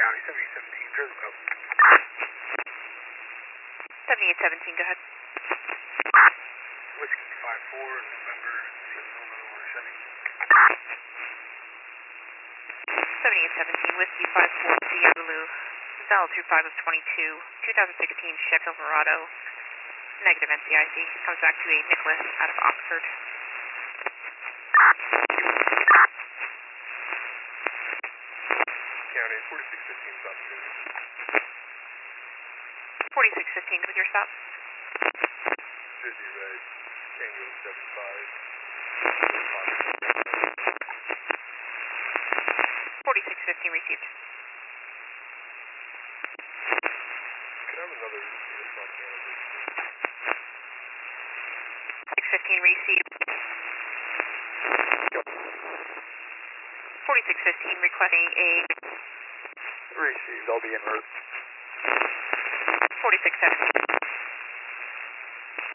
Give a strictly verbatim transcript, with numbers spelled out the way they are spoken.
County, seventy-eight seventeen, trailer pub. seventy-eight seventeen, go ahead. Whiskey five four, November, Sierra Lone, Chevy. seventy-eight seventeen, Whiskey five four, Sierra Lou, Val two five of twenty-two, twenty sixteen Chevy Silverado, negative N C I C, comes back to a Nicholas out of Oxford. County, forty-six fifteen, stop two. forty-six fifteen with your stop. fifty red, Tango seven five. forty-six fifteen received. Could I have another response manager? six fifteen received. forty-six fifteen requesting a... Received, I'll be en route. forty-six seventeen.